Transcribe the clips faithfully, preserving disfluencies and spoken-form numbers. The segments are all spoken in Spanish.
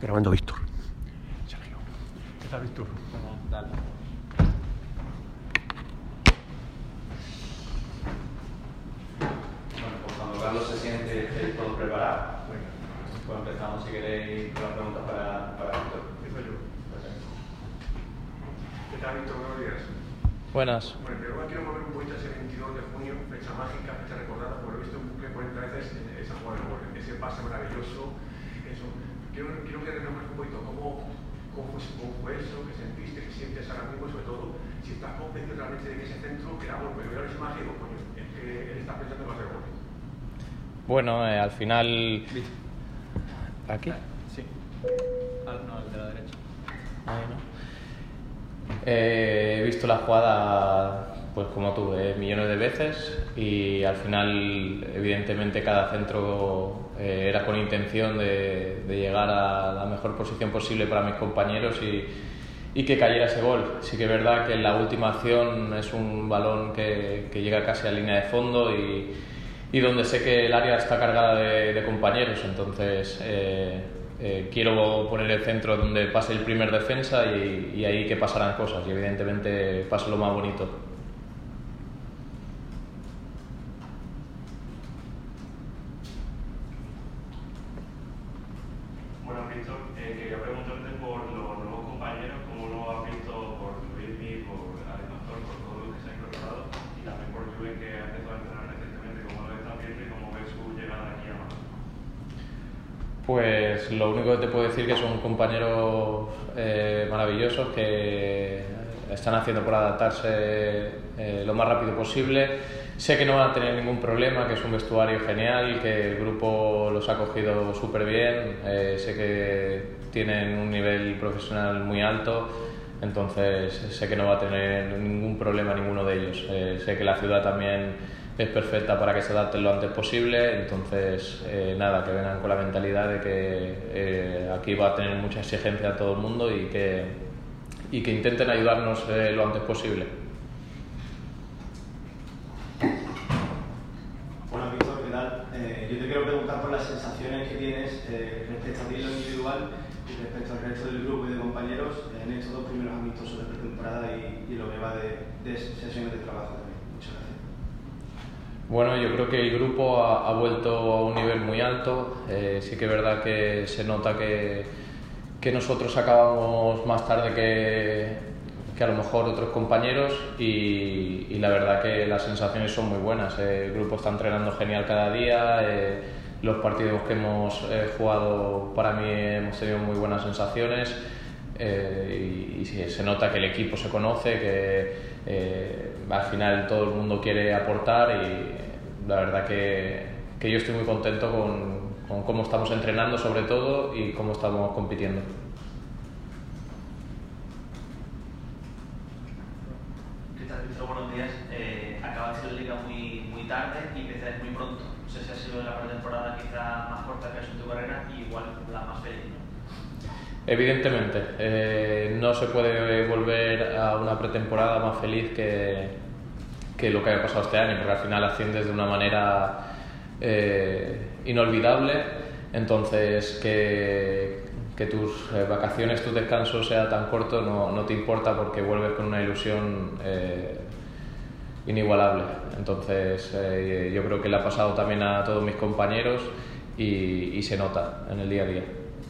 grabando Víctor. Sergio. ¿Qué tal, Víctor? Bueno, dale. Bueno, pues cuando Carlos se siente, estéis todos preparados. Bueno, pues empezamos si queréis con las preguntas para, para Víctor. Empiezo yo. ¿Qué tal, Víctor? Buenos días. Buenas. Bueno, pero quiero volver un poquito a ese veintidós de junio, fecha mágica, fecha recordada, porque lo he visto en bucle cuarenta veces en esa jugada de gol, ese pase maravilloso, eso. Quiero, quiero que renombre un poquito cómo, cómo, fue, cómo fue eso, qué sentiste, qué sientes ahora mismo y sobre todo si estás convencido realmente de que ese centro era gol, porque yo veo esa imagen y digo, coño, es que él está pensando que va a ser gol. Bueno, eh, al final... ¿Aquí? Sí. Ah, no, el de la derecha. Ahí, ¿no? Eh, he visto la jugada, pues como tú, eh, millones de veces y al final, evidentemente, cada centro eh, era con intención de, de llegar a la mejor posición posible para mis compañeros y, y que cayera ese gol. Sí que es verdad que en la última acción es un balón que, que llega casi a línea de fondo y, y donde sé que el área está cargada de, de compañeros, entonces... Eh, Eh, quiero poner el centro donde pase el primer defensa y, y ahí que pasarán cosas y evidentemente pase lo más bonito. Bueno, Víctor, eh, quería preguntarte por los nuevos compañeros, cómo lo has visto por Luismi, por Alemazor, por todo lo que se ha incorporado y también por Julen, que ha empezado a entrenar recientemente, cómo lo estás viendo y cómo ves su llegada aquí a Málaga. Pues lo único que te puedo decir que son compañeros eh, maravillosos que están haciendo por adaptarse eh, lo más rápido posible. Sé que no van a tener ningún problema, que es un vestuario genial, que el grupo los ha cogido súper bien, eh, sé que tienen un nivel profesional muy alto, entonces sé que no va a tener ningún problema ninguno de ellos. Eh, sé que la ciudad también es perfecta para que se adapten lo antes posible, entonces eh, nada, que vengan con la mentalidad de que eh, aquí va a tener mucha exigencia a todo el mundo y que, y que intenten ayudarnos eh, lo antes posible. Bueno, Víctor, ¿qué tal? Eh, yo te quiero preguntar por las sensaciones que tienes eh, respecto a ti en lo individual y respecto al resto del grupo y de compañeros en estos dos primeros amistosos de pretemporada y, y lo que va de, de sesiones de trabajo también. Muchas gracias. Bueno, yo creo que el grupo ha, ha vuelto a un nivel muy alto. Eh, sí que es verdad que se nota que, que nosotros acabamos más tarde que, que a lo mejor otros compañeros y, y la verdad que las sensaciones son muy buenas. Eh, el grupo está entrenando genial cada día. Eh, los partidos que hemos eh, jugado, para mí hemos tenido muy buenas sensaciones. Eh, y, y sí, se nota que el equipo se conoce, que eh, al final todo el mundo quiere aportar y la verdad que, que yo estoy muy contento con, con cómo estamos entrenando sobre todo y cómo estamos compitiendo. ¿Qué tal, Víctor? Buenos días. Eh, acabaste la liga muy, muy tarde y empezáis muy pronto. No sé si ha sido la pretemporada quizá más corta que has hecho en tu carrera y igual la más feliz, ¿no? Evidentemente, eh, no se puede volver a una pretemporada más feliz que, que lo que haya pasado este año, porque al final asciendes de una manera eh, inolvidable, entonces que, que tus eh, vacaciones, tu descanso sea tan corto no, no te importa porque vuelves con una ilusión eh, inigualable. Entonces eh, yo creo que le ha pasado también a todos mis compañeros y, y se nota en el día a día.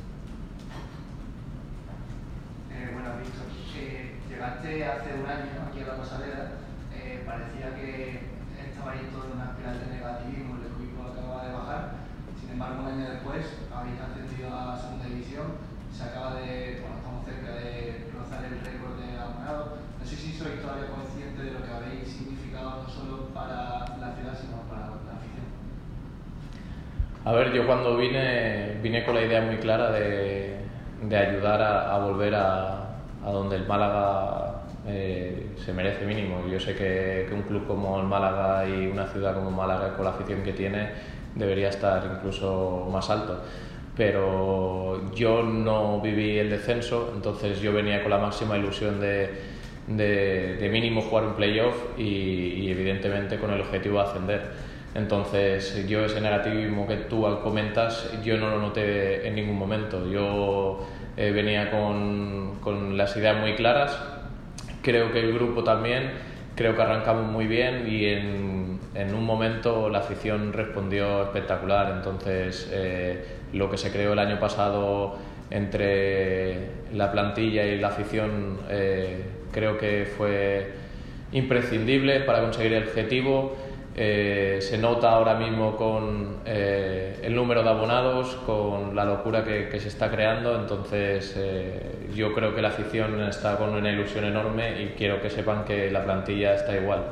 Llegaste hace un año aquí a la Pasadera, eh, parecía que estaba ahí todo en una espiral de negativismo, el equipo acababa de bajar, sin embargo un año después habéis ascendido a segunda división, se acaba de, bueno, estamos cerca de rozar el récord de abonados. No sé si sois todavía conscientes de lo que habéis significado no solo para la ciudad sino para la afición. A ver, yo cuando vine, vine con la idea muy clara de, de ayudar a, a volver a a donde el Málaga eh, se merece mínimo. Yo sé que, que un club como el Málaga y una ciudad como Málaga con la afición que tiene debería estar incluso más alto, pero yo no viví el descenso, entonces yo venía con la máxima ilusión de, de, de mínimo jugar un playoff y, y evidentemente con el objetivo de ascender. Entonces yo ese negativismo que tú comentas, yo no lo noté en ningún momento. Yo eh, venía con, con las ideas muy claras, creo que el grupo también, creo que arrancamos muy bien y en, en un momento la afición respondió espectacular. Entonces eh, lo que se creó el año pasado entre la plantilla y la afición eh, creo que fue imprescindible para conseguir el objetivo. Eh, se nota ahora mismo con eh, el número de abonados, con la locura que, que se está creando. Entonces eh, yo creo que la afición está con una ilusión enorme y quiero que sepan que la plantilla está igual.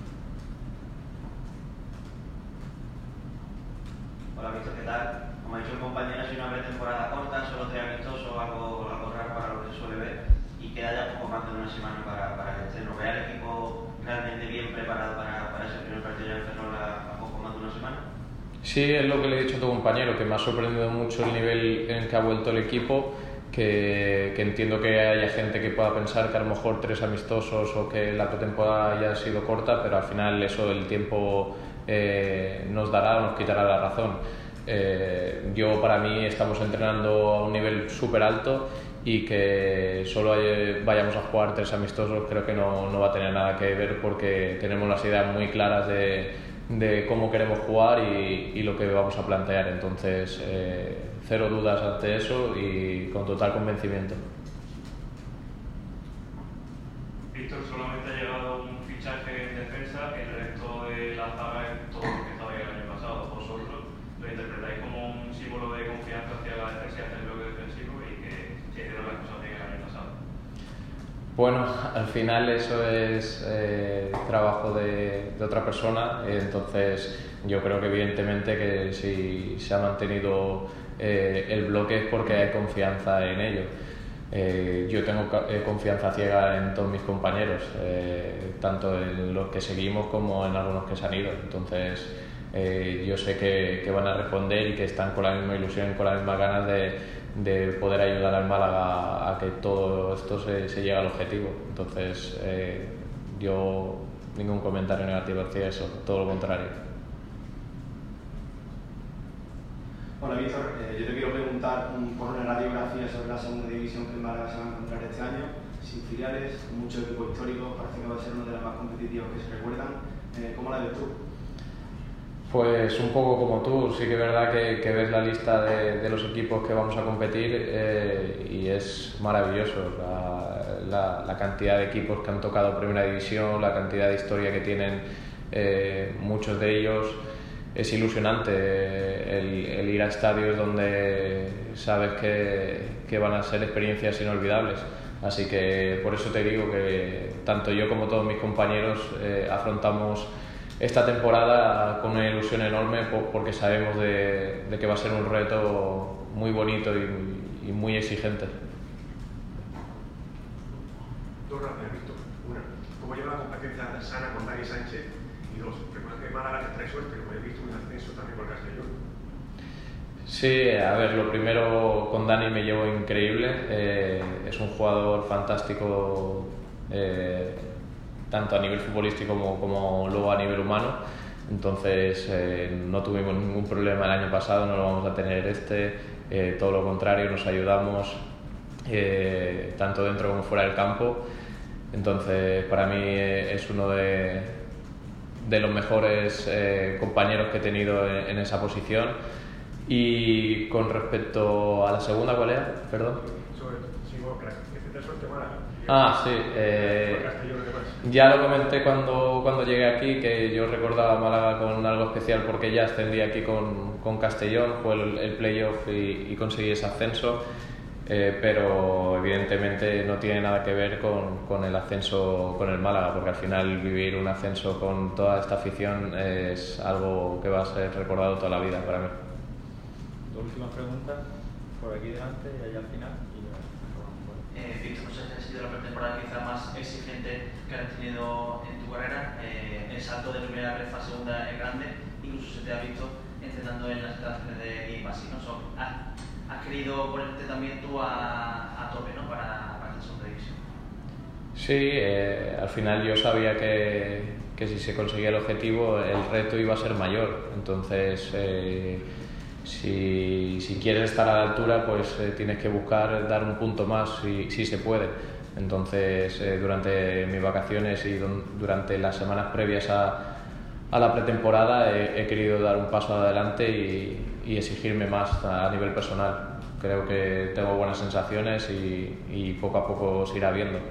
Hola Víctor, ¿qué tal? Como ha dicho el compañero, ha sido una pretemporada corta, solo tres amistosos, algo, algo raro para lo que se suele ver, y queda ya poco más de una semana para, para el estreno. ¿Ve al equipo realmente bien preparado para, para ese primer partido de Ferrol a, a poco más de una semana? Sí, es lo que le he dicho a tu compañero, que me ha sorprendido mucho el nivel en el que ha vuelto el equipo, que, que entiendo que haya gente que pueda pensar que a lo mejor tres amistosos o que la pretemporada haya sido corta, pero al final eso el tiempo eh, nos dará o nos quitará la razón. Eh, yo para mí estamos entrenando a un nivel súper alto y que solo hay, vayamos a jugar tres amistosos creo que no, no va a tener nada que ver, porque tenemos las ideas muy claras de, de cómo queremos jugar y, y lo que vamos a plantear. Entonces eh, cero dudas ante eso y con total convencimiento. Víctor, solamente ha llegado un fichaje en defensa, el resto de la zaga es todo lo que estaba el año pasado. Vosotros lo interpretáis como un símbolo de confianza hacia la defensa y hacia el bloque defensivo y que se hicieron las cosas bien el año pasado. Bueno, al final eso es eh, trabajo de, de otra persona, entonces yo creo que evidentemente que si se ha mantenido eh, el bloque es porque hay confianza en ello. Eh, yo tengo eh, confianza ciega en todos mis compañeros, eh, tanto en los que seguimos como en algunos que se han ido. Entonces eh, yo sé que, que van a responder y que están con la misma ilusión, con las mismas ganas de, de poder ayudar al Málaga a que todo esto se, se llegue al objetivo. Entonces eh, yo ningún comentario negativo hacia eso, todo lo contrario. Hola Víctor, eh, yo te quiero preguntar un, por una radiografía sobre la segunda división que el Málaga se va a encontrar este año, sin filiales, con mucho equipo histórico, parece que va a ser una de las más competitivas que se recuerdan. Eh, ¿Cómo la ves tú? Pues un poco como tú, sí que es verdad que, que ves la lista de, de los equipos que vamos a competir eh, y es maravilloso la, la, la cantidad de equipos que han tocado Primera División, la cantidad de historia que tienen eh, muchos de ellos. Es ilusionante el, el ir a estadios donde sabes que, que van a ser experiencias inolvidables. Así que por eso te digo que tanto yo como todos mis compañeros eh, afrontamos esta temporada con una ilusión enorme porque sabemos de, de que va a ser un reto muy bonito y, y muy exigente. Dos razones, Víctor. Una, ¿cómo lleva la competencia sana con Dani Sánchez? Y dos, recuerda que Málaga te trae suerte, como he visto un ascenso también por Castellón. Sí, a ver, lo primero con Dani me llevo increíble. Eh, es un jugador fantástico. Eh, tanto a nivel futbolístico como, como luego a nivel humano. Entonces eh, no tuvimos ningún problema el año pasado, no lo vamos a tener este, eh, todo lo contrario, nos ayudamos eh, tanto dentro como fuera del campo. Entonces para mí eh, es uno de, de los mejores eh, compañeros que he tenido en, en esa posición. Y con respecto a la segunda, ¿cuál era? Perdón. Sobre, sí, bueno, que te trae suerte Málaga. Ah, sí. Eh, ya lo comenté cuando, cuando llegué aquí, que yo recordaba a Málaga con algo especial porque ya ascendí aquí con, con Castellón, fue el, el playoff y, y conseguí ese ascenso, eh, pero evidentemente no tiene nada que ver con, con el ascenso con el Málaga, porque al final vivir un ascenso con toda esta afición es algo que va a ser recordado toda la vida para mí. Dos últimas preguntas, por aquí delante y allá al final. Eh, Víctor, no sé si ha sido la pretemporada quizá más exigente que has tenido en tu carrera. Eh, el salto de primera ref a segunda es grande, incluso se te ha visto entrenando en las instalaciones de Guimasi, ¿no? So, ¿has, ¿Has querido ponerte también tú a, a tope, ¿no? para, para esta segunda división? Sí, eh, al final yo sabía que, que si se conseguía el objetivo el reto iba a ser mayor. Entonces, eh, si, si quieres estar a la altura, pues eh, tienes que buscar dar un punto más si, si se puede. Entonces, eh, durante mis vacaciones y durante las semanas previas a, a la pretemporada he, he querido dar un paso adelante y, y exigirme más a nivel personal. Creo que tengo buenas sensaciones y, y poco a poco se irá viendo.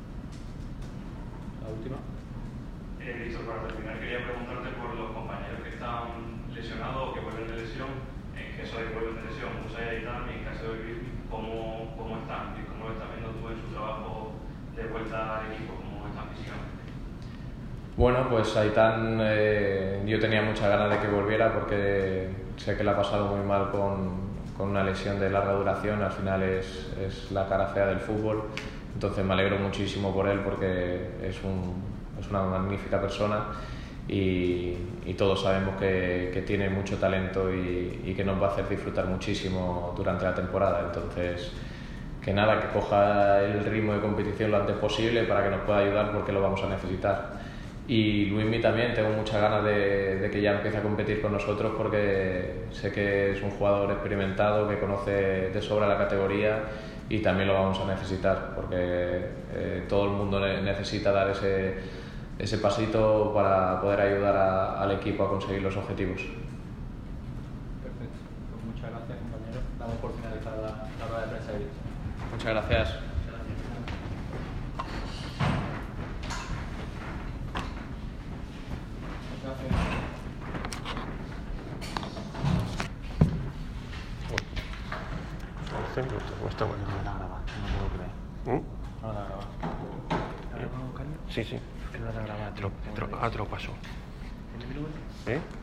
La última. Eh, Víctor, para terminar, quería preguntarte por los compañeros que están lesionados o que vuelven de lesión, en caso de que vuelven de lesión, Musa y Aitán, y en caso de Luis, ¿cómo, cómo están? ¿Y cómo lo estás viendo tú en su trabajo de vuelta al equipo? ¿Cómo están físicamente? Bueno, pues Aitán, eh, yo tenía muchas ganas de que volviera porque sé que la ha pasado muy mal con, con una lesión de larga duración. Al final es, es la cara fea del fútbol, entonces me alegro muchísimo por él porque es, un, es una magnífica persona y, y todos sabemos que, que tiene mucho talento y, y que nos va a hacer disfrutar muchísimo durante la temporada. Entonces, que nada, que coja el ritmo de competición lo antes posible para que nos pueda ayudar porque lo vamos a necesitar. Y Luismi también, tengo muchas ganas de, de que ya empiece a competir con nosotros porque sé que es un jugador experimentado, que conoce de sobra la categoría y también lo vamos a necesitar porque eh, todo el mundo necesita dar ese, ese pasito para poder ayudar a, al equipo a conseguir los objetivos. Perfecto. Pues muchas gracias, compañero. Damos por finalizada la, la rueda de prensa de Víctor. Muchas gracias. Está bueno. No la graba, no puedo creer. ¿Mm? No la graba. ¿La grabamos, Carlos? Sí, sí. ¿Qué no la graba? Te lo, te lo, ahora te lo paso. ¿El número? ¿Eh?